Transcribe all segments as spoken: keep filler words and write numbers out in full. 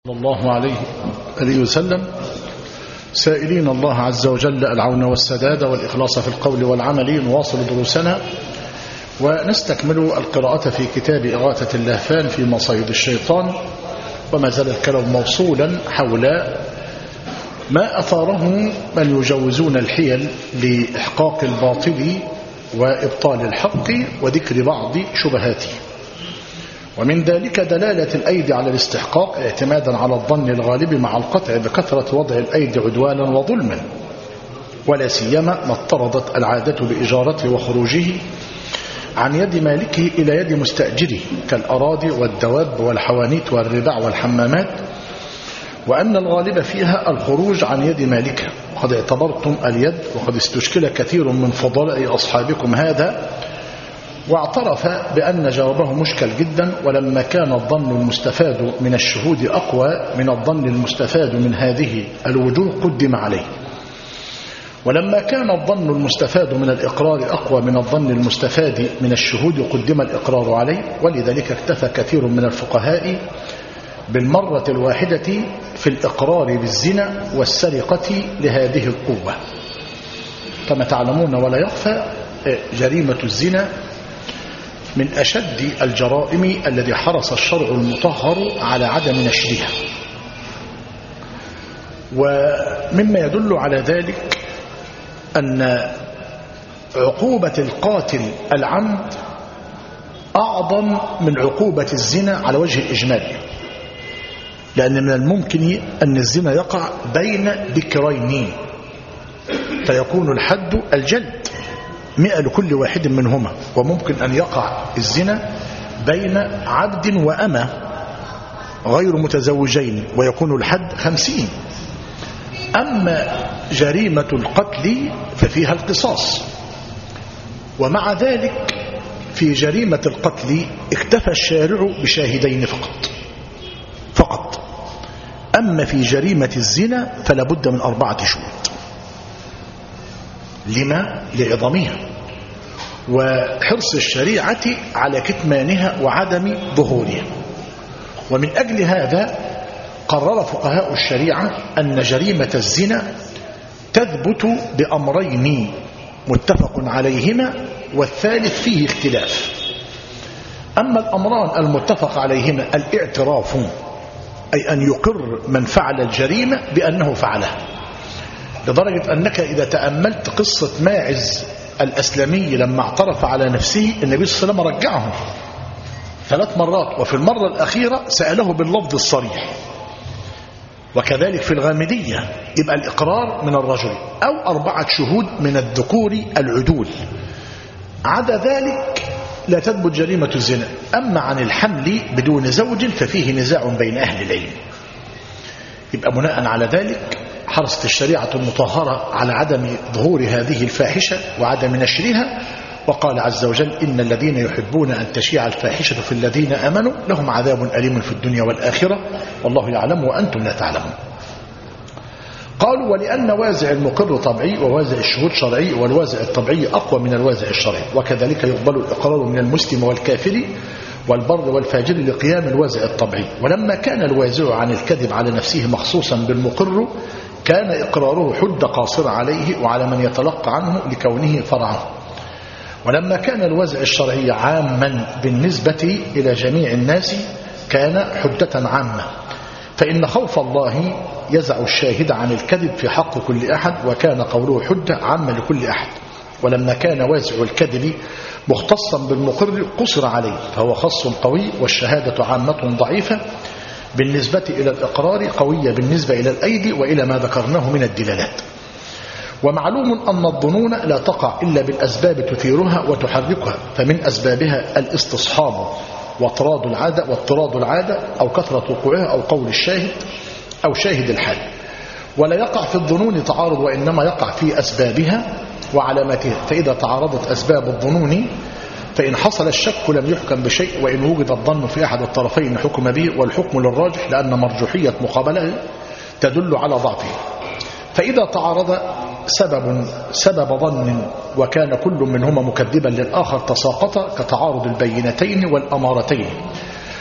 صلى الله عليه عليه وسلم، سائلين الله عز وجل العون والسداد والإخلاص في القول والعمل. نواصل دروسنا ونستكمل القراءة في كتاب إغاثة اللهفان في مصايد الشيطان، وما زال الكلام موصولا حول ما أثاره من يجوزون الحيل لإحقاق الباطل وإبطال الحق وذكر بعض شبهاته. ومن ذلك دلالة الأيدي على الاستحقاق اعتمادا على الظن الغالب مع القطع بكثرة وضع الأيدي عدوانا وظلما، ولا سيما ما اضطردت العادة بإجارته وخروجه عن يد مالكه إلى يد مستأجره كالأراضي والدواب والحوانيت والرباع والحمامات، وأن الغالب فيها الخروج عن يد مالكها. وقد اعتبرتم اليد، وقد استشكل كثير من فضلاء أصحابكم هذا واعترف بأن جوابه مشكل جدا. ولما كان الظن المستفاد من الشهود أقوى من الظن المستفاد من هذه الوجوه قدم عليه، ولما كان الظن المستفاد من الإقرار أقوى من الظن المستفاد من الشهود قدم الإقرار عليه. ولذلك اكتفى كثير من الفقهاء بالمرة الواحدة في الإقرار بالزنا والسرقة لهذه القوة. كما تعلمون ولا يخفى، جريمة الزنا من أشد الجرائم الذي حرص الشرع المطهر على عدم نشرها. ومما يدل على ذلك أن عقوبة القاتل العمد أعظم من عقوبة الزنا على وجه الإجمال، لأن من الممكن أن الزنا يقع بين ذكرين فيكون الحد الجلد مئة لكل واحد منهما، وممكن أن يقع الزنا بين عبد وأمة غير متزوجين ويكون الحد خمسين. أما جريمة القتل ففيها القصاص، ومع ذلك في جريمة القتل اكتفى الشارع بشاهدين فقط فقط أما في جريمة الزنا فلا بد من أربعة شهود. لما؟ لعظمها وحرص الشريعة على كتمانها وعدم ظهورها. ومن أجل هذا قرر فقهاء الشريعة أن جريمة الزنا تثبت بأمرين متفق عليهما والثالث فيه اختلاف. أما الأمران المتفق عليهما الاعتراف، أي أن يقر من فعل الجريمة بأنه فعلها، لدرجة أنك إذا تأملت قصة ماعز الأسلمي لما اعترف على نفسه النبي صلى الله عليه وسلم رجعه ثلاث مرات، وفي المرة الأخيرة سأله باللفظ الصريح. وكذلك في الغامدية يبقى الإقرار من الرجل أو أربعة شهود من الذكور العدول، عدا ذلك لا تثبت جريمة الزنا. أما عن الحمل بدون زوج ففيه نزاع بين أهل العلم. يبقى بناء على ذلك حرصت الشريعة المطهرة على عدم ظهور هذه الفاحشة وعدم نشرها، وقال عز وجل: إن الذين يحبون أن تشيع الفاحشة في الذين آمنوا لهم عذاب أليم في الدنيا والآخرة والله يعلم وأنتم لا تعلمون. قالوا: ولأن وازع المقر طبيعي ووازع الشهود شرعي، والوازع الطبيعي أقوى من الوازع الشرعي، وكذلك يقبل الإقرار من المسلم والكافر والبر والفاجر لقيام الوازع الطبيعي. ولما كان الوازع عن الكذب على نفسه مخصوصا بالمقر كان إقراره حد قاصر عليه وعلى من يتلقى عنه لكونه فرعه. ولما كان الوازع الشرعي عاما بالنسبة إلى جميع الناس كان حجة عامة، فإن خوف الله يزع الشاهد عن الكذب في حق كل أحد، وكان قوله حجة عامة لكل أحد. ولما كان وازع الكذب مختصا بالمقر قصر عليه فهو خاص قوي، والشهادة عامة ضعيفة بالنسبة إلى الإقرار، قوية بالنسبة إلى الأيدي وإلى ما ذكرناه من الدلالات. ومعلوم أن الظنون لا تقع إلا بالأسباب تثيرها وتحركها، فمن أسبابها الاستصحاب واطراد العادة واضطراد العادة أو كثرة وقوعها أو قول الشاهد أو شاهد الحال. ولا يقع في الظنون تعارض، وإنما يقع في أسبابها وعلاماتها. فإذا تعارضت أسباب الظنون فإن حصل الشك لم يحكم بشيء، وإن وجد الظن في أحد الطرفين حكم به، والحكم للراجح لأن مرجوحية مقابله تدل على ضعفه. فإذا تعارض سبب سبب ظن وكان كل منهما مكذبا للآخر تساقط، كتعارض البينتين والأمارتين.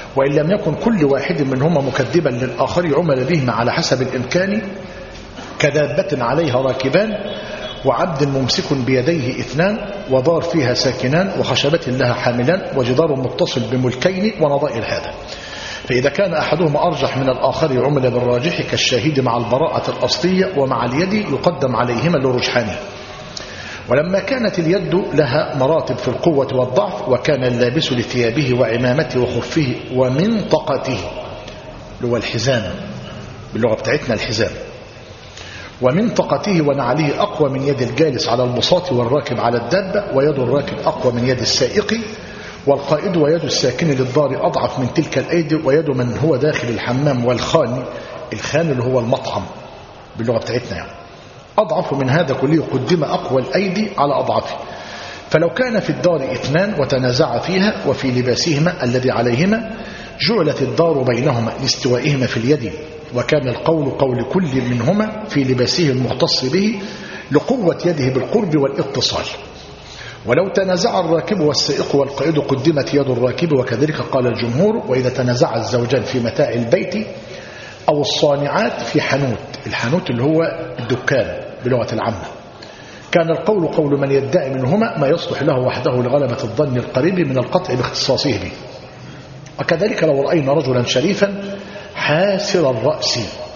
وإن لم يكن كل واحد منهما مكذبا للآخر عمل بهما على حسب الإمكان كدابة عليها راكبان وعبد ممسك بيديه اثنان ودار فيها ساكنان وخشبة لها حاملان وجدار متصل بملكين ونظائر هذا. فإذا كان أحدهما أرجح من الآخر عمل بالراجح كالشاهد مع البراءة الأصلية ومع اليد يقدم عليهما لرجحانه. ولما كانت اليد لها مراتب في القوة والضعف وكان اللابس لثيابه وعمامته وخفه ومنطقته اللي هو الحزام باللغة بتاعتنا الحزام ومنطقته ونعله أقوى من يد الجالس على البساط والراكب على الدابة ويد الراكب أقوى من يد السائق والقائد ويد الساكن للدار أضعف من تلك الأيدي ويد من هو داخل الحمام والخان الخان اللي هو المطعم باللغة بتاعتنا يعني أضعف من هذا كله قدم أقوى الأيدي على أضعفه. فلو كان في الدار اثنان وتنازع فيها وفي لباسهما الذي عليهما جعلت الدار بينهما لاستوائهما في اليد وكان القول قول كل منهما في لباسه المختص به لقوة يده بالقرب والاتصال. ولو تنازع الراكب والسائق والقائد قدمت يد الراكب وكذلك قال الجمهور. وإذا تنازع الزوجان في متاع البيت أو الصانعات في حانوت الحانوت اللي هو الدكان بلغة العامة كان القول قول من يدعي منهما ما يصلح له وحده لغلبة الظن القريب من القطع باختصاصه به. وكذلك لو رأينا رجلا شريفا حاسر الرأس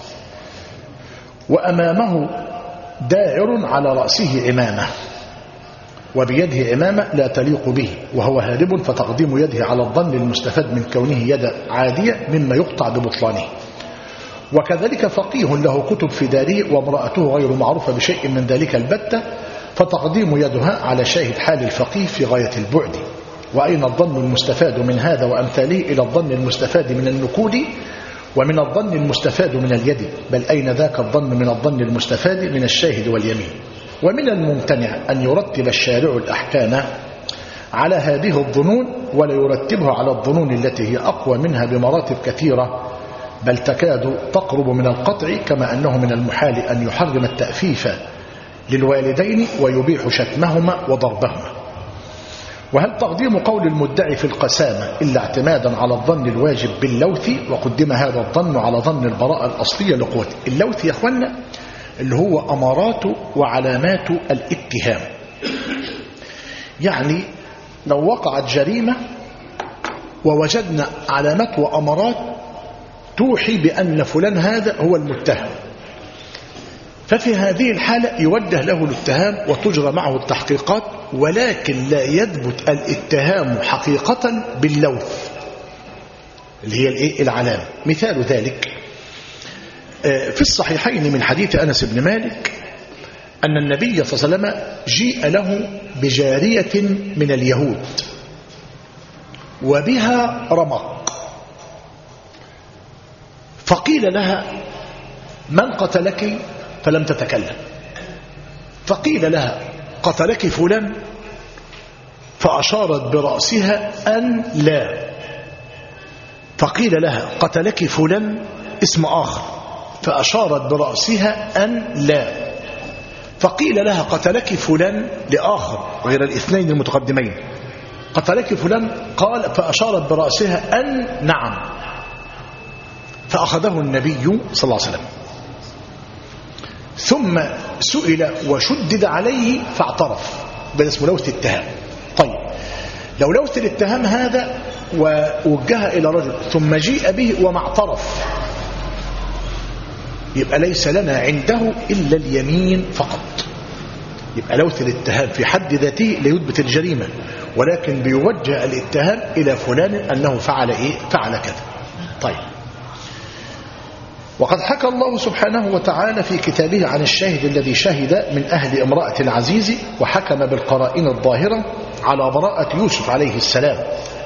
وأمامه داعر على رأسه عمامة وبيده عمامة لا تليق به وهو هارب فتقديم يده على الظن المستفاد من كونه يد عادية مما يقطع ببطلانه. وكذلك فقيه له كتب في داره وامرأته غير معروفة بشيء من ذلك البتة فتقديم يدها على شاهد حال الفقيه في غاية البعد. وأين الظن المستفاد من هذا وأمثاله إلى الظن المستفاد من النكود ومن الظن المستفاد من اليد بل أين ذاك الظن من الظن المستفاد من الشاهد واليمين. ومن الممتنع أن يرتب الشارع الأحكام على هذه الظنون ولا يرتبها على الظنون التي هي أقوى منها بمراتب كثيرة بل تكاد تقرب من القطع كما أنه من المحال أن يحرم التأفيف للوالدين ويبيح شتمهما وضربهما. وهل تقديم قول المدعي في القسامة إلا اعتمادا على الظن الواجب باللوث وقدم هذا الظن على ظن البراءة الأصلية لقوته. اللوث يا أخوانا اللي هو أمارات وعلامات الاتهام. يعني لو وقعت جريمة ووجدنا علامات وأمارات توحي بأن فلان هذا هو المتهم ففي هذه الحالة يوجه له الاتهام وتجرى معه التحقيقات ولكن لا يثبت الاتهام حقيقة باللوث اللي هي الايه العلامة. مثال ذلك في الصحيحين من حديث أنس بن مالك أن النبي صلى الله عليه وسلم جيء له بجارية من اليهود وبها رمق فقيل لها من قتلك فلم تتكلم فقيل لها قتلك فلان فأشارت برأسها أن لا فقيل لها قتلك فلان اسم آخر فأشارت برأسها أن لا فقيل لها قتلك فلان لآخر غير الاثنين المتقدمين قتلك فلان قال فأشارت برأسها أن نعم فأخذه النبي صلى الله عليه وسلم ثم سئل وشدد عليه فاعترف بل اسمه لوث الاتهام. طيب لو لوث الاتهام هذا ووجه إلى رجل ثم جيء به وما اعترف يبقى ليس لنا عنده إلا اليمين فقط. يبقى لوث الاتهام في حد ذاته ليثبت الجريمة ولكن بيوجه الاتهام إلى فلان أنه فعل إيه فعل كذا. طيب وقد حكى الله سبحانه وتعالى في كتابه عن الشاهد الذي شهد من أهل امرأة العزيز وحكم بالقرائن الظاهرة على براءة يوسف عليه السلام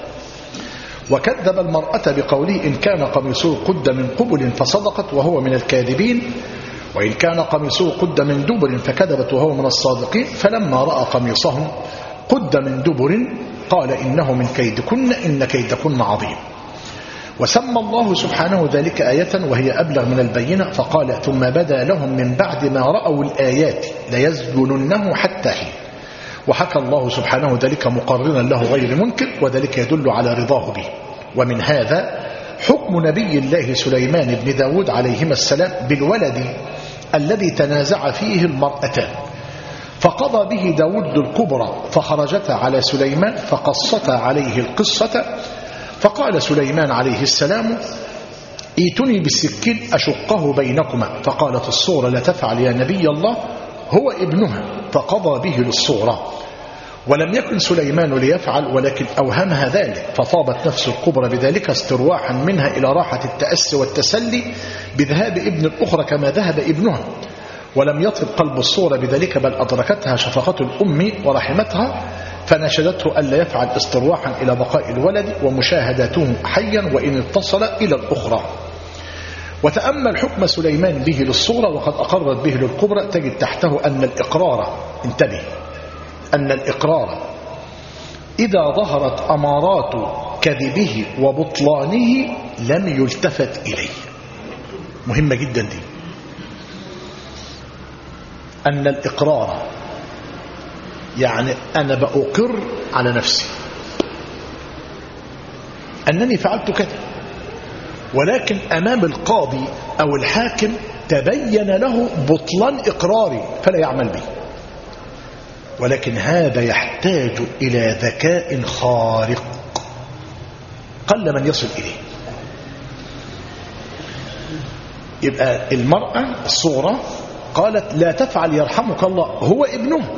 وكذب المرأة بقوله إن كان قميصه قد من قبل فصدقت وهو من الكاذبين وإن كان قميصه قد من دبر فكذبت وهو من الصادقين فلما رأى قميصه قد من دبر قال إنه من كيدكن إن كيدكن عظيم. وسمى الله سبحانه ذلك آية وهي أبلغ من البينة فقال ثم بدا لهم من بعد ما رأوا الآيات ليسجننه حتى حين. وحكى الله سبحانه ذلك مقرنا له غير منكر وذلك يدل على رضاه به. ومن هذا حكم نبي الله سليمان بن داود عليهما السلام بالولد الذي تنازع فيه المرأتان، فقضى به داود الكبرى فخرجتا على سليمان فقصتا عليه القصة، فقال سليمان عليه السلام ائتني بالسكين أشقه بينكما، فقالت الصورة لا تفعل يا نبي الله هو ابنها، فقضى به للصورة. ولم يكن سليمان ليفعل ولكن أوهمها ذلك، فطابت نفس الكبرى بذلك استرواحا منها إلى راحة التأسي والتسلي بذهاب ابن الأخرى كما ذهب ابنها، ولم يطب قلب الصورة بذلك بل أدركتها شفقة الأم ورحمتها، فناشدته ألا يفعل استرواحا إلى بقاء الولد ومشاهدته حيا وإن اتصل إلى الأخرى. وتأمل حكم سليمان به للصورة وقد أقرت به للكبرى، تجد تحته أن الإقرار، انتبه، أن الإقرار إذا ظهرت أمارات كذبه وبطلانه لم يلتفت إليه. مهمة جدا دي، أن الإقرار يعني أنا بأقر على نفسي أنني فعلت كذا، ولكن أمام القاضي أو الحاكم تبين له بطلان إقراري فلا يعمل به، ولكن هذا يحتاج إلى ذكاء خارق قل من يصل إليه. يبقى المرأة الصورة قالت لا تفعل يرحمك الله هو ابنه،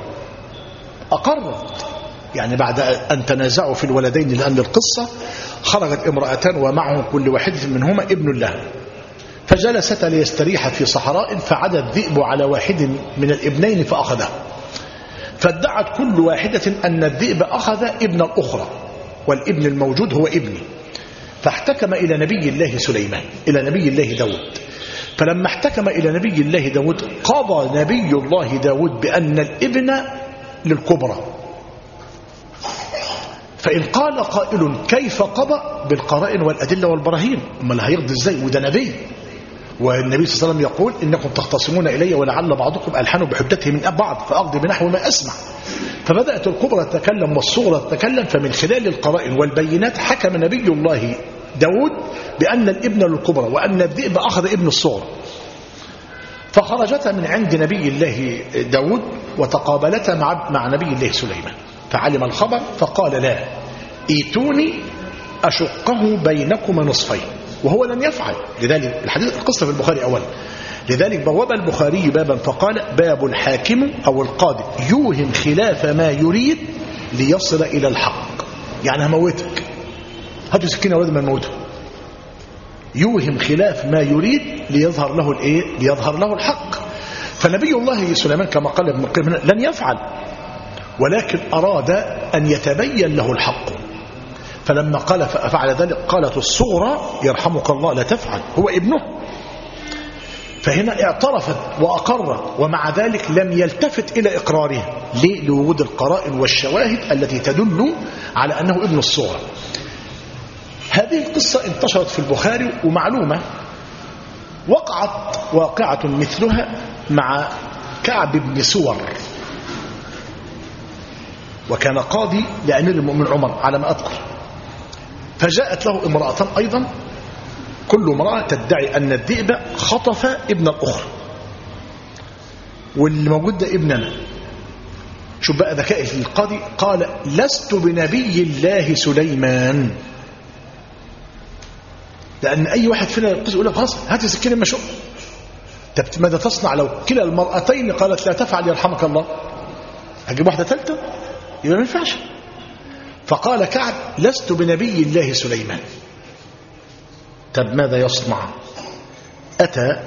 أقرت، يعني بعد أن تنازعوا في الولدين لأن القصة خرجت امرأتان ومعهم كل واحدة منهما ابن له، فجلست ليستريح في صحراء فعدى الذئب على واحد من الابنين فأخذه، فادعت كل واحدة أن الذئب أخذ ابن الأخرى والابن الموجود هو ابني، فاحتكم إلى نبي الله سليمان إلى نبي الله داود، فلما احتكم إلى نبي الله داود قضى نبي الله داود بأن الابن للكبرى. فإن قال قائل كيف قضى؟ بالقرائن والأدلة والبراهين، أما لا هيقضي ازاي وده نبي؟ والنبي صلى الله عليه وسلم يقول إنكم تختصمون إلي ولعل بعضكم ألحن بحجته من بعض فأقضي بنحو ما أسمع. فبدأت الكبرى تتكلم والصغرى تتكلم، فمن خلال القرائن والبينات حكم نبي الله داود بأن الابن للكبرى وأن الذئب أخذ ابن الصغرى، فخرجتا من عند نبي الله داود وتقابلتا مع, مع نبي الله سليمان، فعلم الخبر فقال لا ايتوني أشقه بينكما نصفين، وهو لم يفعل. لذلك الحديث القصة في البخاري أولا، لذلك بواب البخاري بابا فقال باب الحاكم أو القاضي يوهم خلاف ما يريد ليصل إلى الحق، يعني هموتك، هاتوا سكينة ولد ما نموته، يوهم خلاف ما يريد ليظهر له الايه؟ ليظهر له الحق. فنبي الله سليمان كما قال ابن القيم لن يفعل، ولكن أراد أن يتبين له الحق، فلما قال ففعل ذلك قالت الصغرى يرحمك الله لا تفعل هو ابنه، فهنا اعترفت وأقرت، ومع ذلك لم يلتفت إلى إقرارها. ليه؟ لوجود القرائن والشواهد التي تدل على أنه ابن الصغرى. هذه القصة انتشرت في البخاري، ومعلومة وقعت واقعة مثلها مع كعب بن سور، وكان قاضي لأمير المؤمنين عمر على ما أذكر، فجاءت له امرأتان أيضا، كل امرأة تدعي أن الذئب خطف ابن الأخرى، واللي موجود ده ابننا. شوف بقى ذكاء القاضي، قال لست بنبي الله سليمان، لأن أي واحد فينا يقول يقول لك خلاص هات السكين اما شو، طب ماذا تصنع لو كلا المرأتين قالت لا تفعل يرحمك الله؟ هجيب واحدة ثالثة؟ يبقى ما ينفعش. فقال كعب لست بنبي الله سليمان. طب ماذا يصنع؟ أتى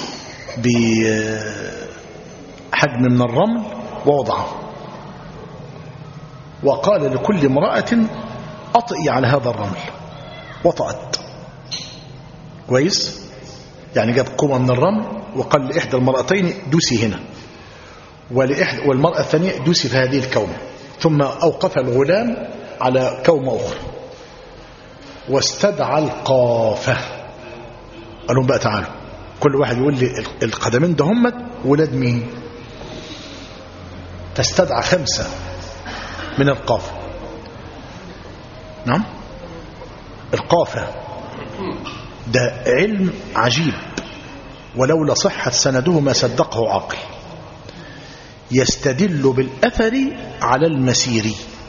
بحجم من الرمل ووضعه، وقال لكل امرأة أطئي على هذا الرمل، وطأت كويس، يعني جاب كومة من الرمل وقال لإحدى المرأتين دوسي هنا، ولإحدى والمرأة الثانية دوسي في هذه الكومة، ثم أوقف الغلام على كومة أخرى واستدعى القافة، قال لهم بقى تعالوا كل واحد يقول لي القدمين ده هم ولاد مين، فاستدعى خمسة من القافة. نعم القافة ده علم عجيب، ولولا صحة سنده ما صدقه عاقل. يستدل بالأثر على المسير،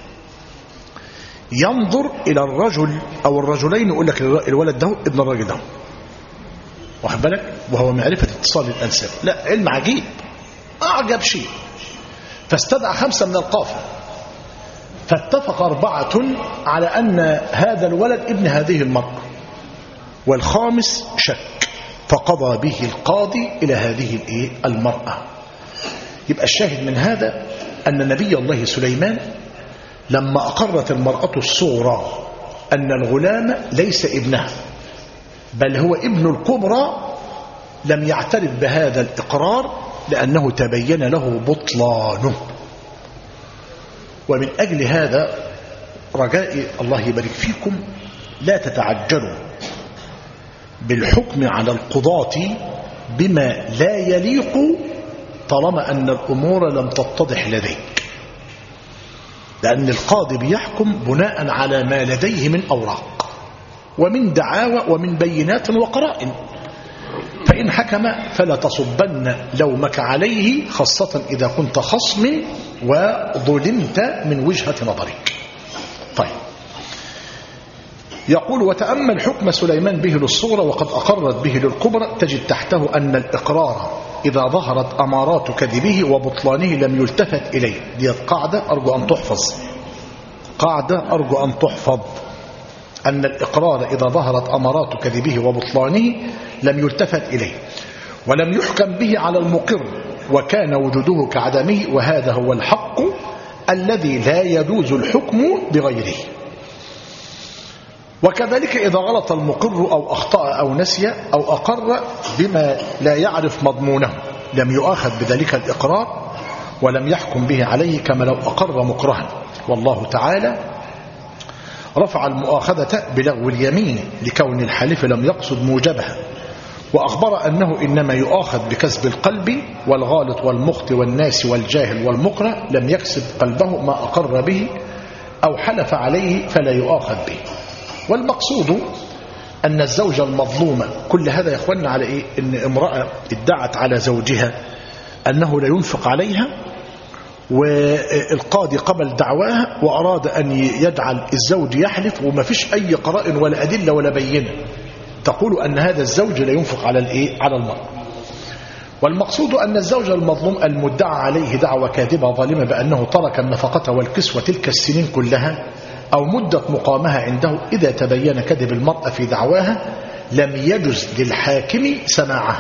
ينظر إلى الرجل أو الرجلين يقول لك الولد ده ابن الرجل ده، واخد بالك، وهو معرفة اتصال الأنساب. لا، علم عجيب أعجب شيء. فاستدعى خمسة من القافة، فاتفق أربعة على أن هذا الولد ابن هذه المرأة، والخامس شك، فقضى به القاضي إلى هذه المرأة. يبقى الشاهد من هذا أن نبي الله سليمان لما أقرت المرأة الصغرى أن الغلام ليس ابنها بل هو ابن الكبرى، لم يعترف بهذا الإقرار لأنه تبين له بطلانه. ومن أجل هذا رجائي الله يبارك فيكم لا تتعجلوا بالحكم على القضاة بما لا يليق طالما أن الأمور لم تتضح لديك، لأن القاضي بيحكم بناء على ما لديه من أوراق ومن دعاوى ومن بينات وقرائن، فإن حكم فلا تصبن لومك عليه، خاصة إذا كنت خصم وظلمت من وجهة نظرك. طيب، يقول وتأمل حكم سليمان به للصغرى وقد أقرت به للكبرى، تجد تحته أن الإقرار إذا ظهرت أمارات كذبه وبطلانه لم يلتفت إليه. دي قاعدة أرجو أن تحفظ، قاعدة أرجو أن تحفظ، أن الإقرار إذا ظهرت أمارات كذبه وبطلانه لم يلتفت إليه ولم يحكم به على المقر، وكان وجوده كعدمه، وهذا هو الحق الذي لا يجوز الحكم بغيره. وكذلك إذا غلط المقر أو أخطأ أو نسي أو أقر بما لا يعرف مضمونه لم يؤاخذ بذلك الإقرار ولم يحكم به عليه كما لو أقر مكرها. والله تعالى رفع المؤاخذة بلغو اليمين لكون الحلف لم يقصد موجبها، وأخبر أنه إنما يؤاخذ بكسب القلب، والغالط والمخطئ والناس والجاهل والمكره لم يكسب قلبه ما أقر به أو حلف عليه فلا يؤاخذ به. والمقصود أن الزوجة المظلومة، كل هذا يا أخوانا على إيه؟ إن امرأة ادعت على زوجها أنه لا ينفق عليها، والقاضي قبل دعواها وأراد أن يجعل الزوج يحلف وما فيش أي قرائن ولا أدلة ولا بينة تقول أن هذا الزوج لا ينفق على الإيه؟ على المرأة. والمقصود أن الزوج المظلوم المدعى عليه دعوة كاذبة ظالمة بأنه ترك النفقة والكسوة تلك السنين كلها أو مدة مقامها عنده، إذا تبين كذب المرأة في دعواها لم يجز للحاكم سماعه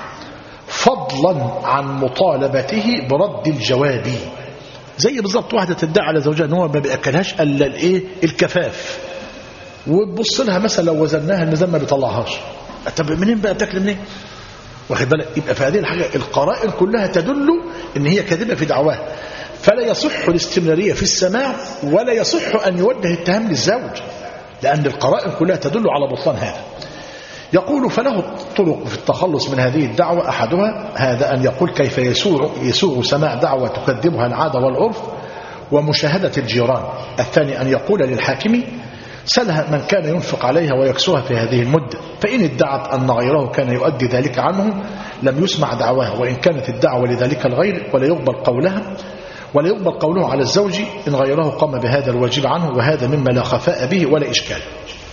فضلا عن مطالبته برد الجواب. زي بالضبط واحدة تدعي على زوجها ان هو ما بياكلهاش الا الايه؟ الكفاف، وتبص لها مثلا لو وزناها الميزان ما بيطلعهاش، طب منين بقى تاكل منين؟ واخد بالك؟ يبقى في هذه الحاجه القرائن كلها تدل ان هي كاذبه في دعواها، فلا يصح الاستمراريه في السماع ولا يصح ان يوجه التهم للزوج، لان القرائن كلها تدل على بطلان هذا. يقول فله طرق في التخلص من هذه الدعوة، أحدها هذا أن يقول كيف يسوغ, يسوغ سماع دعوة تكذبها العادة والعرف ومشاهدة الجيران. الثاني أن يقول للحاكم سلها من كان ينفق عليها ويكسوها في هذه المدة، فإن ادعت أن غيره كان يؤدي ذلك عنه لم يسمع دعواها، وإن كانت الدعوة لذلك الغير ولا يقبل قولها ولا يقبل قوله على الزوج إن غيره قام بهذا الواجب عنه، وهذا مما لا خفاء به ولا إشكال.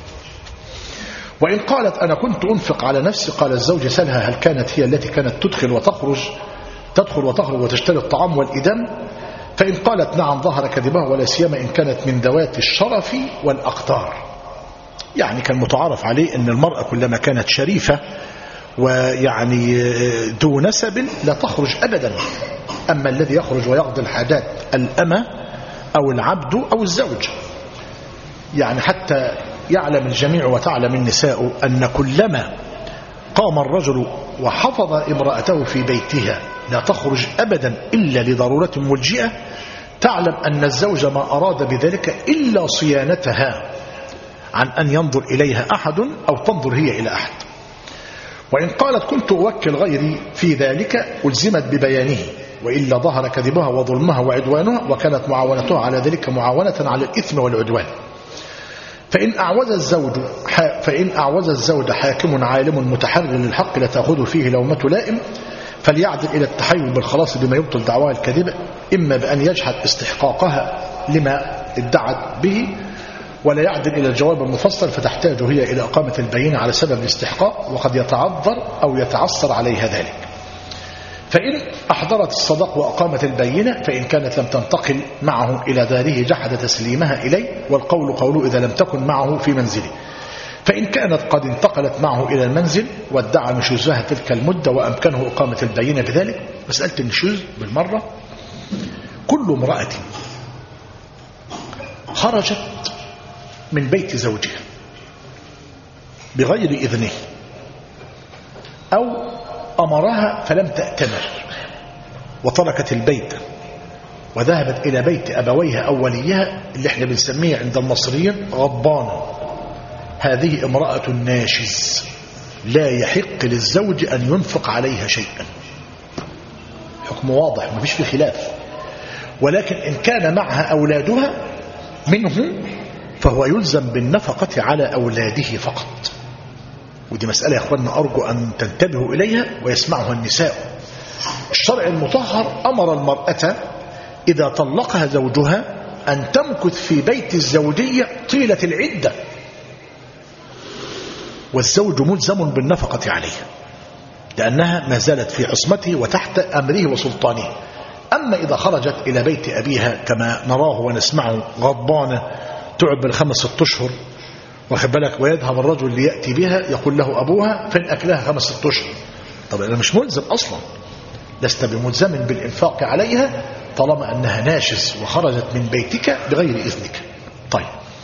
وإن قالت أنا كنت أنفق على نفسي قال الزوج سلها هل كانت هي التي كانت تدخل وتخرج تدخل وتخرج وتشتري الطعام والإدام، فإن قالت نعم ظهر كذبها، ولا سيما إن كانت من ذوات الشرف والأقدار. يعني كان متعارف عليه أن المرأة كلما كانت شريفة ويعني ذو نسب لا تخرج أبدا، أما الذي يخرج ويقضي الحاجات الأمة أو العبد أو الزوج. يعني حتى يعلم الجميع وتعلم النساء أن كلما قام الرجل وحفظ امرأته في بيتها لا تخرج أبدا إلا لضرورة ملجئة، تعلم أن الزوج ما أراد بذلك إلا صيانتها عن أن ينظر إليها أحد أو تنظر هي إلى أحد. وإن قالت كنت أوكل غيري في ذلك ألزمت ببيانه، وإلا ظهر كذبها وظلمها وعدوانها، وكانت معاونتها على ذلك معاونة على الإثم والعدوان. فإن أعوز الزوج فإن أعوز الزوج حاكم عالم متحرر للحق لا تأخذ فيه لومة لائم فليعدل إلى التحيل بالخلاص بما يبطل دعواها الكاذبة، إما بأن يجحد استحقاقها لما ادعت به، ولا يعدل إلى الجواب المفصل فتحتاج هي إلى إقامة البينة على سبب الاستحقاق، وقد يتعذر أو يتعسر عليها ذلك. فإن أحضرت الصداق وأقامت البينة، فإن كانت لم تنتقل معه إلى داره جحد تسليمها إليه، والقول قوله إذا لم تكن معه في منزله. فإن كانت قد انتقلت معه إلى المنزل وادعى نشوزها تلك المدة وأمكنه إقامة البينة بذلك. مسألة النشوز بالمرة، كل امرأة خرجت من بيت زوجها بغير إذنه أو أمرها فلم تأتمر وتركت البيت وذهبت إلى بيت أبويها أو وليها اللي احنا بنسميه عند المصريين غضبانة، هذه امرأة ناشز لا يحق للزوج أن ينفق عليها شيئا. حكم واضح ما فيش فيه خلاف. ولكن إن كان معها أولادها منه فهو يلزم بالنفقة على أولاده فقط. ودي مسألة يا أخواننا أرجو أن تنتبهوا إليها ويسمعها النساء. الشرع المطهر أمر المرأة إذا طلقها زوجها أن تمكث في بيت الزوجية طيلة العدة، والزوج ملزم بالنفقة عليها لأنها ما زالت في عصمته وتحت أمره وسلطانه. أما إذا خرجت إلى بيت أبيها كما نراه ونسمعه غضبانة تعب بالخمس ست أشهر واخد بالك، ويذهب الرجل ليأتي بها يقول له أبوها فين أكلها خمس ست أشهر. طب أنا مش ملزم أصلا، لست بملزم بالإنفاق عليها طالما أنها ناشز وخرجت من بيتك بغير إذنك. طيب،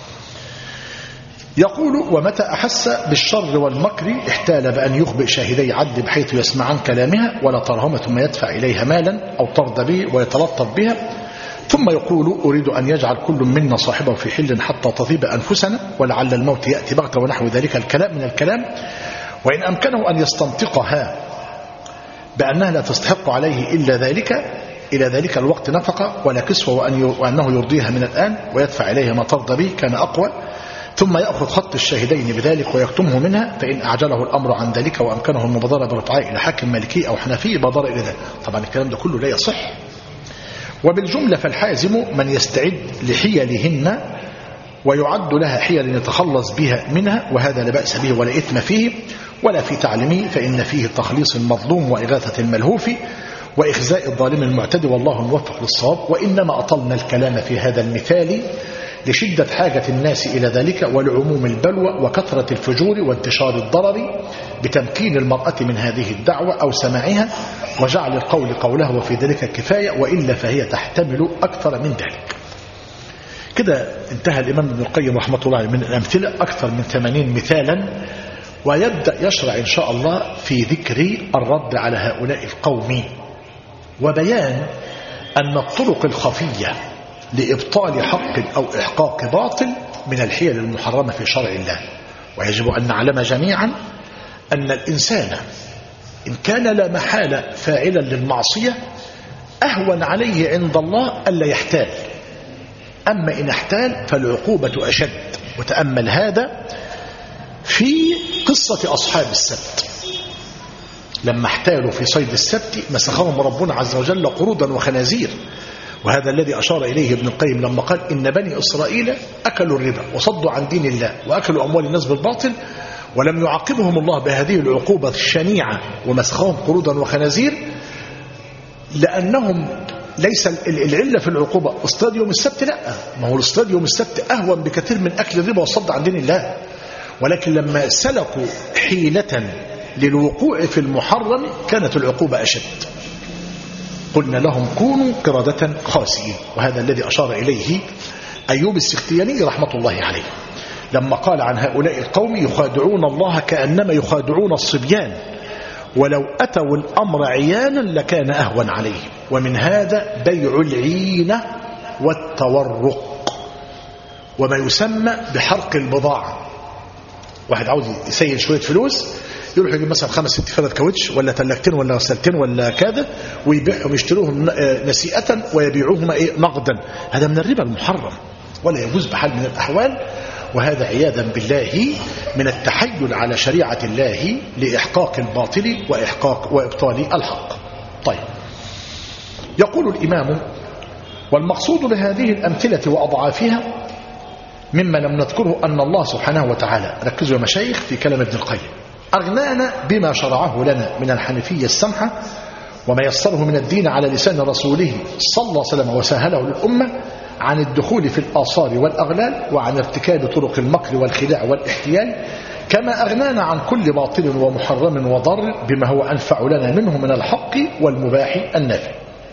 يقول ومتى أحس بالشر والمكر احتال بأن يخبئ شاهدي عدل بحيث يسمعان كلامها ولا ترهمة ثم يدفع إليها مالا أو ترضى به ويتلطف بها، ثم يقول أريد أن يجعل كل منا صاحبه في حل حتى تطيب أنفسنا ولعل الموت يأتي بغتة ونحو ذلك الكلام من الكلام. وإن أمكنه أن يستنطقها بأنها لا تستحق عليه إلا ذلك إلى ذلك الوقت نفقة ولا كسوة وأنه يرضيها من الآن ويدفع إليها ما ترضى به كان أقوى، ثم يأخذ خط الشاهدين بذلك ويكتمه منها. فإن أعجله الأمر عن ذلك وأمكنه المبادرة برفعه إلى حاكم مالكي أو حنفي بادر إلى ذلك. طبعا الكلام ده كله لا يصح. وبالجملة فالحازم من يستعد لحيلهن ويعد لها حيل يتخلص بها منها، وهذا لا بأس به ولا إثم فيه ولا في تعليمه، فإن فيه تخليص المظلوم وإغاثة الملهوف وإخزاء الظالم المعتدي، والله الموفق للصواب. وإنما أطلنا الكلام في هذا المثال لشدة حاجة الناس إلى ذلك ولعموم البلوى وكثرة الفجور وانتشار الضرر بتمكين المرأة من هذه الدعوة أو سماعها وجعل القول قولها، وفي ذلك كفاية، وإلا فهي تحتمل أكثر من ذلك. كده انتهى الإمام ابن القيم رحمة الله عليه من الأمثلة أكثر من ثمانين مثالا، ويبدأ يشرع إن شاء الله في ذكر الرد على هؤلاء القوم وبيان أن الطرق الخفية لإبطال حق أو إحقاق باطل من الحيل المحرمة في شرع الله. ويجب أن نعلم جميعا أن الإنسان إن كان لا محالة فاعلا للمعصية أهون عليه عند الله ألا يحتال، أما إن احتال فالعقوبة أشد. وتأمل هذا في قصة أصحاب السبت لما احتالوا في صيد السبت مسخهم ربنا عز وجل قرودا وخنازير، وهذا الذي أشار إليه ابن القيم لما قال إن بني إسرائيل أكلوا الربا وصدوا عن دين الله وأكلوا أموال الناس بالباطل ولم يعاقبهم الله بهذه العقوبة الشنيعة ومسخهم قرودا وخنازير، لأنهم ليس العلة في العقوبة اصطياد يوم السبت، لا، ما هو الاصطياد يوم السبت أهون بكثير من أكل الربا والصد عن دين الله. ولكن لما سلكوا حيلة للوقوع في المحرم كانت العقوبة أشد. قلنا لهم كونوا قردة خاسئين، وهذا الذي أشار إليه أيوب السختياني رحمة الله عليه لما قال عن هؤلاء القوم يخادعون الله كأنما يخادعون الصبيان ولو أتوا الأمر عيانا لكان أهون عليه. ومن هذا بيع العينة والتورق وما يسمى بحرق البضاعة. واحد عاوز يسيل شوية فلوس يروح يجيب مثلا خمس ست فرد كاوتش ولا تلاجتين ولا غسالتين ولا كذا ويبيعهم يشتروهم نسيئة ويبيعوهما ايه نقدا. هذا من الربا المحرم ولا يجوز بحال من الأحوال. وهذا عياذا بالله من التحيل على شريعة الله لإحقاق الباطل وإحقاق وإبطال الحق. طيب، يقول الإمام: والمقصود بهذه الأمثلة وأضعافها مما لم نذكره أن الله سبحانه وتعالى، ركزوا يا مشايخ في كلام ابن القيم، أغنانا بما شرعه لنا من الحنفية السمحة وما يسره من الدين على لسان رسوله صلى الله عليه وسلم وسهله للأمة عن الدخول في الآثار والأغلال وعن ارتكاب طرق المكر والخداع والاحتيال، كما أغنانا عن كل باطل ومحرم وضر بما هو أنفع لنا منه من الحق والمباح النافع.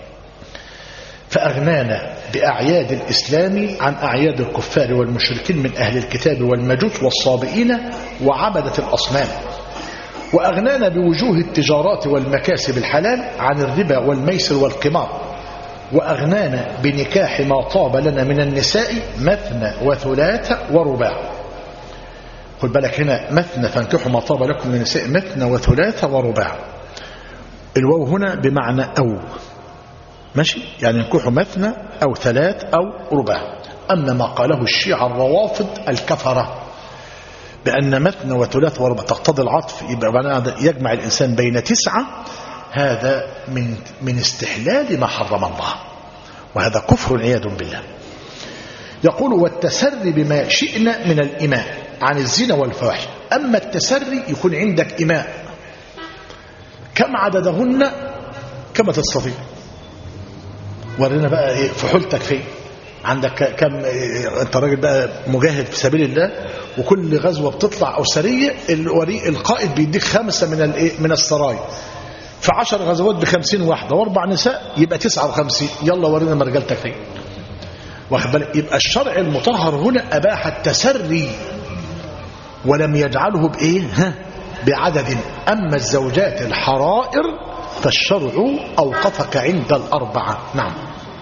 فأغنانا بأعياد الإسلام عن أعياد الكفار والمشركين من أهل الكتاب والمجوس والصابئين وعبدة الأصنام، وأغنانا بوجوه التجارات والمكاسب الحلال عن الربا والميسر والقمار، وأغنانا بنكاح ما طاب لنا من النساء مثنى وثلاث ورباع. خد بالك هنا مثنى، فانكحوا ما طاب لكم من النساء مثنى وثلاث ورباع. الواو هنا بمعنى أو، ماشي، يعني انكحوا مثنى أو ثلاث أو رباع. أما ما قاله الشيعة الروافض الكفرة بأن مثنى وثلاث ورباع تقتضي العطف، يبقى يجمع الإنسان بين تسعة، هذا من من استحلال ما حرم الله، وهذا كفر عياذ بالله. يقول: والتسري بما شئنا من الإماء عن الزنا والفواحش. أما التسري يكون عندك إماء، كم عددهن كما تستطيع، ورينا بقى فحولتك فين، عندك كم، انت راجل بقى مجاهد في سبيل الله، وكل غزوة بتطلع أو سرية القائد بيديك خمسة من من السرايا، في عشر غزوات بخمسين واحدة واربع نساء، يبقى تسعة وخمسين. يلا ورينا مرجلتك فين. واخد بالك؟ يبقى الشرع المطهر هنا أباح التسري ولم يجعله بإيه؟ ها، بعدد. أما الزوجات الحرائر فالشرع أوقفك عند الأربعة. نعم.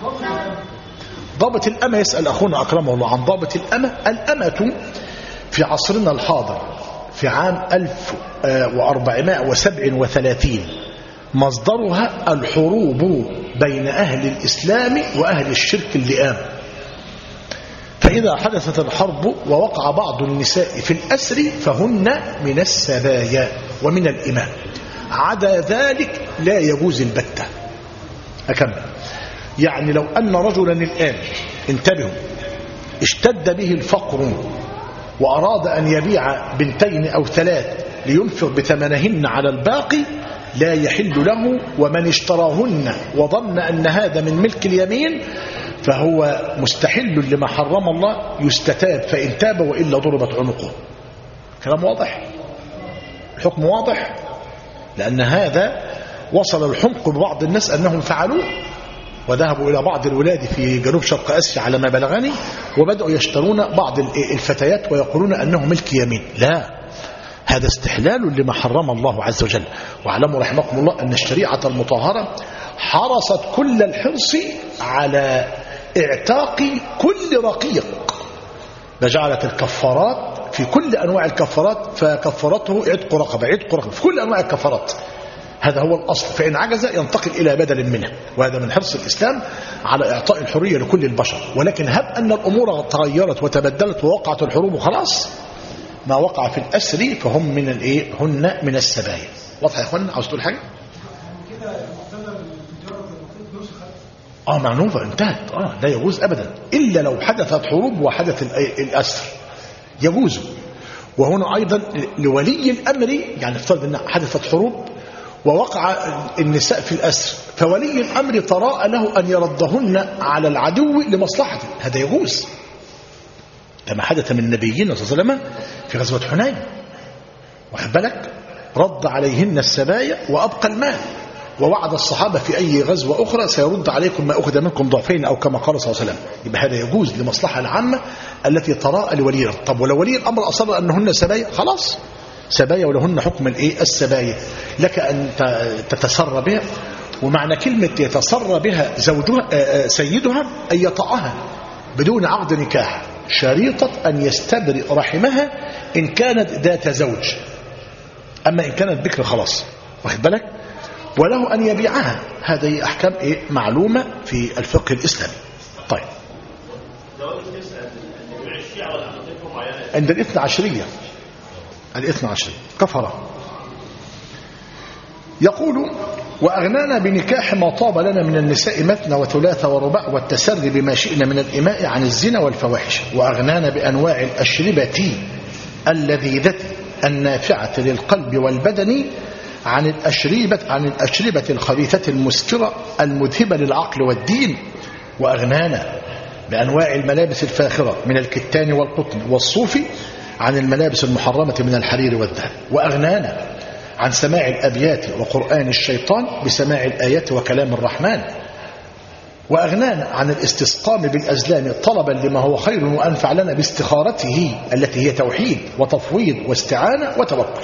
ضابط الأمة، يسأل أخونا أكرمه الله عن ضابط الأمة. الأمة في عصرنا الحاضر في عام ألف وأربعمائة وسبعة وثلاثين مصدرها الحروب بين أهل الإسلام وأهل الشرك اللئام. فإذا حدثت الحرب ووقع بعض النساء في الأسر فهن من السبايا ومن الإماء، عدا ذلك لا يجوز البتة. أكمل. يعني لو أن رجلا الآن، انتبهوا، اشتد به الفقر وأراد أن يبيع بنتين أو ثلاث لينفق بثمنهن على الباقي، لا يحل له. ومن اشتراهن وظن أن هذا من ملك اليمين فهو مستحل لما حرم الله، يستتاب فإن تاب وإلا ضربت عنقه. كلام واضح، الحكم واضح، لأن هذا وصل الحمق ببعض الناس أنهم فعلوه، وذهبوا إلى بعض الولاد في جنوب شرق آسيا على ما بلغني، وبدأوا يشترون بعض الفتيات ويقولون أنه ملك يمين. لا، هذا استحلال لما حرم الله عز وجل. واعلموا رحمكم الله أن الشريعة المطهرة حرصت كل الحرص على اعتاق كل رقيق، فجعلت الكفارات في كل أنواع الكفارات، فكفرته عتق رقبة، عتق رقبة في كل أنواع الكفارات. هذا هو الأصل، فإن عجز ينتقل إلى بدل منه، وهذا من حرص الإسلام على إعطاء الحرية لكل البشر. ولكن هب أن الأمور تغيرت وتبدلت ووقعت الحروب خلاص، ما وقع في الأسر فهم من الإيه؟ هن من السبايا. واضح يا أخوانا؟ عاوز تقول حاجة؟ آه معنوفة انتهت، آه لا يجوز أبدا، إلا لو حدثت حروب وحدث الأسر يجوز. وهنا أيضا لولي الأمر، يعني افترض أن حدثت حروب ووقع النساء في الأسر، فولي الأمر تراءى له أن يردهن على العدو لمصلحته، هذا يجوز، كما حدث من نبينا صلى الله عليه وسلم في غزوة حنين. واخد بالك؟ رد عليهن السبايا وأبقى المال، ووعد الصحابة في أي غزوة أخرى سيرد عليكم ما أخذ منكم ضعفين أو كما قال صلى الله عليه وسلم. يبقى هذا يجوز لمصلحة العامة التي تراءى لولي الأمر. طب ولو ولي الأمر أصر أنهن سبايا، خلاص سبايا ولهن حكم الايه؟ السبايا، لك أن تتسر بها. ومعنى كلمة يتسر بها زوجها سيدها أن يطأها بدون عقد نكاح، شريطة أن يستبرئ رحمها إن كانت ذات زوج، أما إن كانت بكر خلاص. واخد بالك؟ وله أن يبيعها. هذه أحكام إيه؟ معلومة في الفقه الإسلامي. طيب، عند الاثنى عشرية الاثنى عشرية كفرة. يقول وأغنانا بنكاح ما طاب لنا من النساء مثنى وثلاث ورباع والتسري بما شئنا من الإماء عن الزنا والفواحش. وأغنانا بأنواع الأشربة اللذيذة النافعة للقلب والبدن عن الأشربة, عن الأشربة الخبيثة المسكرة المذهبة للعقل والدين. وأغنانا بأنواع الملابس الفاخرة من الكتان والقطن والصوف عن الملابس المحرمة من الحرير والذهب. وأغنانا عن سماع الأبيات وقرآن الشيطان بسماع الآيات وكلام الرحمن. وأغنانا عن الاستسقام بالأزلام طلبا لما هو خير وأنفع لنا باستخارته التي هي توحيد وتفويض واستعانة وتوكل.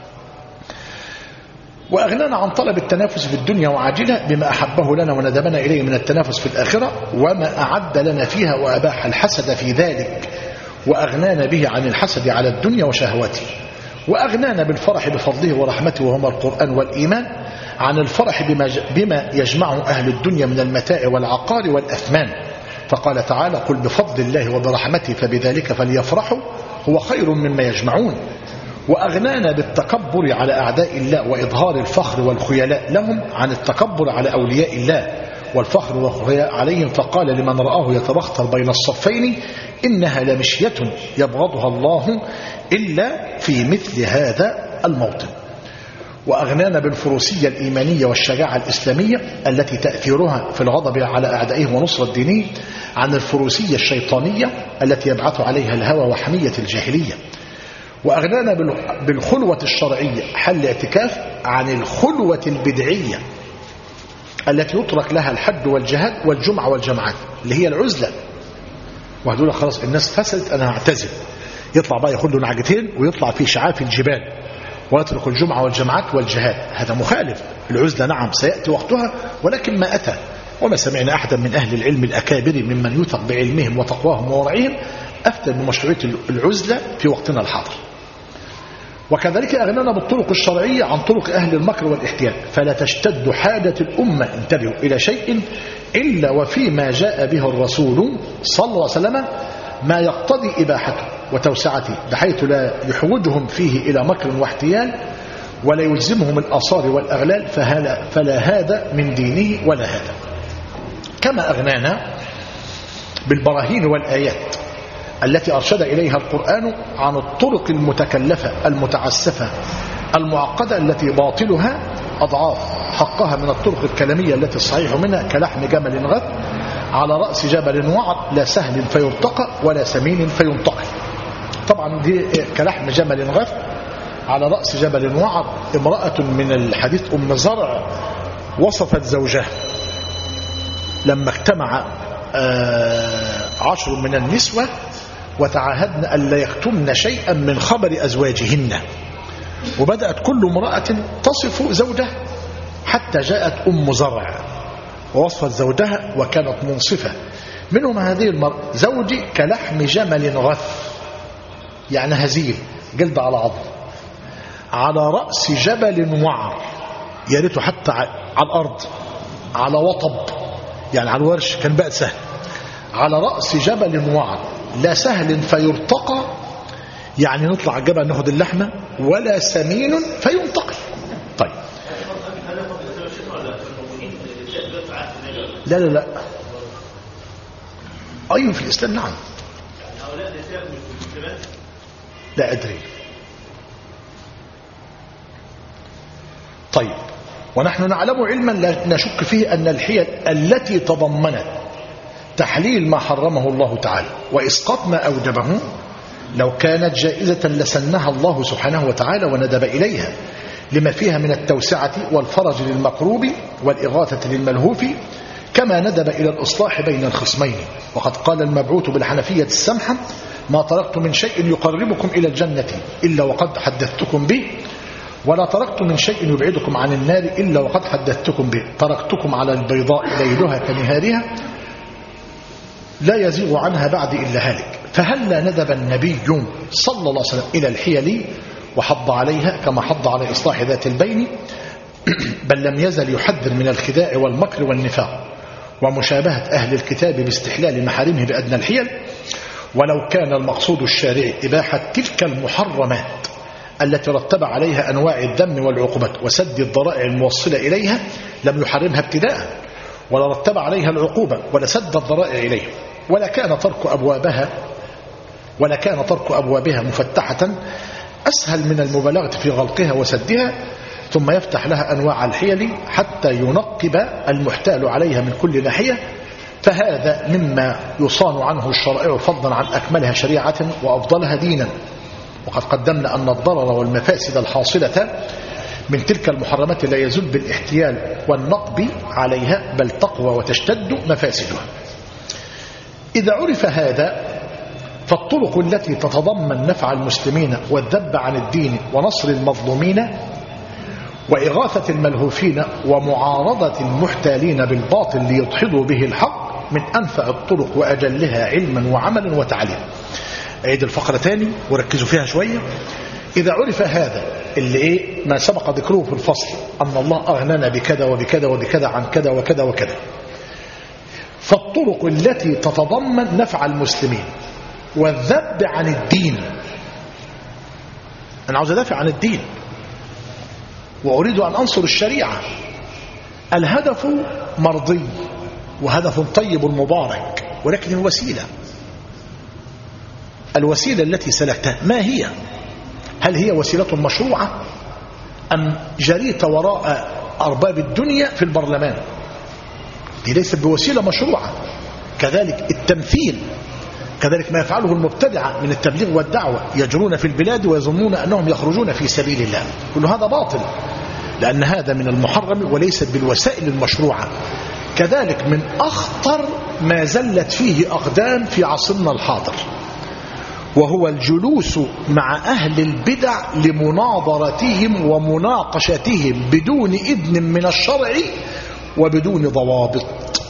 وأغنانا عن طلب التنافس في الدنيا وعاجلة بما أحبه لنا وندبنا إليه من التنافس في الآخرة وما أعد لنا فيها وأباح الحسد في ذلك. وأغنانا به عن الحسد على الدنيا وشهواته. وأغنانا بالفرح بفضله ورحمته وهما القرآن والإيمان عن الفرح بما, بما يجمع أهل الدنيا من المتاع والعقار والأثمان. فقال تعالى قل بفضل الله وبرحمته فبذلك فليفرحوا هو خير مما يجمعون. وأغنانا بالتكبر على أعداء الله وإظهار الفخر والخيلاء لهم عن التكبر على أولياء الله والفخر والخيلاء عليهم. فقال لمن رآه يتبختر بين الصفين إنها لمشية يبغضها الله إلا في مثل هذا الموطن. وأغنانا بالفروسية الإيمانية والشجاعة الإسلامية التي تأثيرها في الغضب على أعدائهم ونصرة دينه عن الفروسية الشيطانية التي يبعث عليها الهوى وحمية الجاهلية. وأغنانا بالخلوة الشرعية حل الاعتكاف عن الخلوة البدعية التي يترك لها الحج والجهاد والجمعة والجماعات اللي هي العزلة. وهدول خلاص الناس فسدت أنا هعتزل، يطلع بقى ياخد له نعجتين ويطلع في شعاف الجبال ويترك الجمعة والجماعات والجهاد. هذا مخالف. العزلة نعم سيأتي وقتها ولكن ما أتى. وما سمعنا أحدا من أهل العلم الأكابر ممن يثق بعلمهم وتقواهم وورعهم أفتى بمشروعية العزلة في وقتنا الحاضر. وكذلك أغنانا بالطرق الشرعية عن طرق أهل المكر والاحتيال. فلا تشتد حاجة الأمة انتبهوا إلى شيء إلا وفيما جاء به الرسول صلى الله عليه وسلم ما يقتضي إباحته وتوسعته بحيث لا يحوجهم فيه إلى مكر واحتيال ولا يلزمهم الآثار والأغلال فهلا فلا هذا من دينه ولا هذا. كما أغنانا بالبراهين والآيات التي أرشد إليها القرآن عن الطرق المتكلفة المتعسفة المعقدة التي باطلها أضعاف حقها من الطرق الكلامية التي الصحيح منها كلحم جمل غث على رأس جبل وعر لا سهل فيرتقى ولا سمين فينتقل. طبعا دي كلحم جمل غث على رأس جبل وعر. امرأة من الحديث أم زرع وصفت زوجها لما اجتمع عشر من النسوة وتعاهدن أن لا يكتمن شيئا من خبر أزواجهن، وبدأت كل امرأة تصف زوجها حتى جاءت أم زرع ووصفت زوجها وكانت منصفة. منهم هذه المرأة زوجي كلحم جمل غث يعني هزيل جلد على عظم على رأس جبل وعر، يا ريته حتى على الأرض على وطب يعني على الورش كان بقى سهل، على رأس جبل وعر لا سهل فيرتقى يعني نطلع الجبل ناخد اللحمة ولا سمين فينتقل. طيب لا لا لا أيوه في الإسلام نعم. لا أدري. طيب ونحن نعلم علما لا نشك فيه أن الحيل التي تضمنت تحليل ما حرمه الله تعالى وإسقاط ما أوجبه لو كانت جائزة لسنها الله سبحانه وتعالى وندب إليها لما فيها من التوسعة والفرج للمقروب والإغاثة للملهوف كما ندب إلى الإصلاح بين الخصمين. وقد قال المبعوث بالحنفية السمحة ما تركت من شيء يقربكم إلى الجنة إلا وقد حدثتكم به ولا تركت من شيء يبعدكم عن النار إلا وقد حدثتكم به تركتكم على البيضاء ليلها كنهارها لا يزيغ عنها بعد إلا هالك. فهلا ندب النبي صلى الله عليه وسلم إلى الحيل وحض عليها كما حض على إصلاح ذات البين بل لم يزل يحذر من الخداع والمكر والنفاق ومشابهة أهل الكتاب باستحلال محارمه بأدنى الحيل ولو كان المقصود الشارع إباحة تلك المحرمات التي رتب عليها أنواع الذم والعقوبات وسد الضرائع الموصلة إليها لم يحرمها ابتداء، ولا رتب عليها العقوبة ولا سد الضرائع إليها، ولا كان ترك أبوابها ولا كان ترك أبوابها مفتحة أسهل من المبالغة في غلقها وسدها، ثم يفتح لها أنواع الحيل حتى ينقب المحتال عليها من كل ناحية، فهذا مما يصان عنه الشرائع فضلا عن أكملها شريعة وأفضلها دينا. وقد قدمنا أن الضرر والمفاسد الحاصلة من تلك المحرمات لا يزول بالاحتيال والنقب عليها، بل تقوى وتشتد مفاسدها. إذا عرف هذا فالطرق التي تتضمن نفع المسلمين والذب عن الدين ونصر المظلومين وإغاثة الملهوفين ومعارضة المحتالين بالباطل ليدحضوا به الحق من أنفع الطرق وأجلها علما وعملا وتعليما. أعيد الفقرة تاني وركزوا فيها شوية. إذا عرف هذا اللي إيه ما سبق ذكره في الفصل أن الله أغنانا بكذا وبكذا وبكذا عن كذا وكذا وكذا، فالطرق التي تتضمن نفع المسلمين والذب عن الدين، أنا عاوز أدافع عن الدين وأريد أن أنصر الشريعة، الهدف مرضي وهدف طيب مبارك، ولكن الوسيلة الوسيلة التي سلكتها ما هي؟ هل هي وسيلة مشروعة أم جريت وراء أرباب الدنيا في البرلمان؟ دي ليست بوسيلة مشروعة. كذلك التمثيل، كذلك ما يفعله المبتدعة من التبليغ والدعوة، يجرون في البلاد ويظنون أنهم يخرجون في سبيل الله، كل هذا باطل، لأن هذا من المحرم وليست بالوسائل المشروعة. كذلك من أخطر ما زلت فيه أقدام في عصرنا الحاضر، وهو الجلوس مع أهل البدع لمناظرتهم ومناقشتهم بدون إذن من الشرع وبدون ضوابط.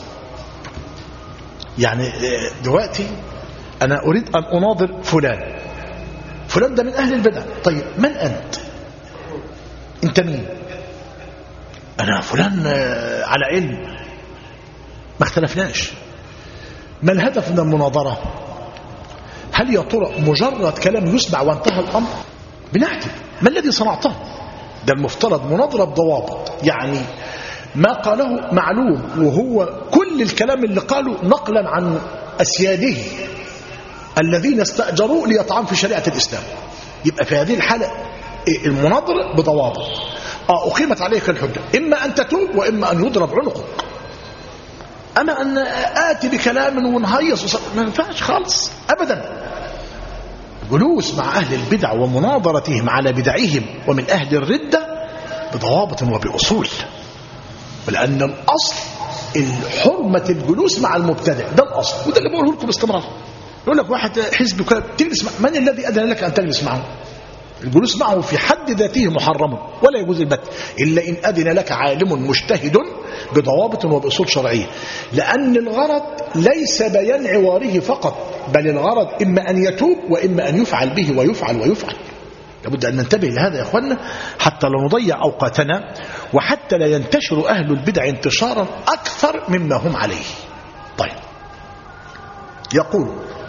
يعني دلوقتي أنا أريد أن أناظر فلان فلان ده من أهل البدع، طيب من أنت؟ أنت مين؟ أنا فلان على علم، ما اختلفناش. ما الهدف من المناظرة؟ هل يا ترى مجرد كلام يسمع وانتهى الأمر؟ بنحكي ما الذي صنعته؟ ده المفترض مناظرة بضوابط، يعني ما قاله معلوم، وهو كل الكلام اللي قاله نقلا عن أسياده الذين استأجروا ليطعن في شريعة الإسلام. يبقى في هذه الحالة المناظرة بضوابط. آه أقيمت عليك الحجة، إما أن تتوب وإما أن يضرب عنقك. أما أن آتي بكلام ونهيص ما ينفعش خالص أبدا. جلوس مع أهل البدع ومناظرتهم على بدعهم ومن أهل الردة بضوابط وبأصول، ولأن الأصل الحرمة الجلوس مع المبتدع، ده الأصل، وده اللي بقوله لكم باستمرار. يقول لك واحد حزب تجلس مع من الذي أذن لك أن تجلس معه؟ الجلوس معه في حد ذاته محرم ولا يجوز البت إلا إن أذن لك عالم مجتهد بضوابط وبأصول شرعية، لأن الغرض ليس بيان عواره فقط، بل الغرض إما أن يتوب وإما أن يفعل به ويفعل ويفعل. لابد أن ننتبه لهذا يا أخوانا حتى لا نضيع أوقاتنا، وحتى لا ينتشر أهل البدع انتشارا أكثر مما هم عليه. طيب، يقول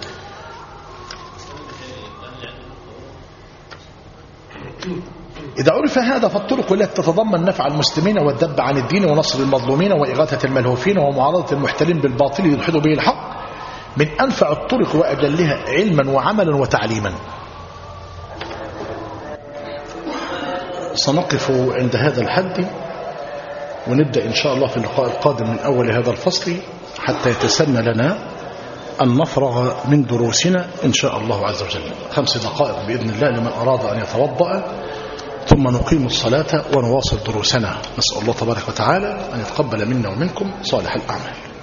إذا عرف هذا فالطرق التي تتضمن نفع المسلمين والذب عن الدين ونصر المظلومين وإغاثة الملهوفين ومعارضة المحتلين بالباطل يدحض به الحق من أنفع الطرق وأجلها علما وعملا وتعليما. سنقف عند هذا الحد ونبدأ إن شاء الله في اللقاء القادم من أول هذا الفصل حتى يتسنى لنا أن نفرغ من دروسنا إن شاء الله عز وجل. خمس دقائق بإذن الله لمن أراد أن يتوضأ، ثم نقيم الصلاة ونواصل دروسنا. نسأل الله تبارك وتعالى أن يتقبل منا ومنكم صالح الأعمال.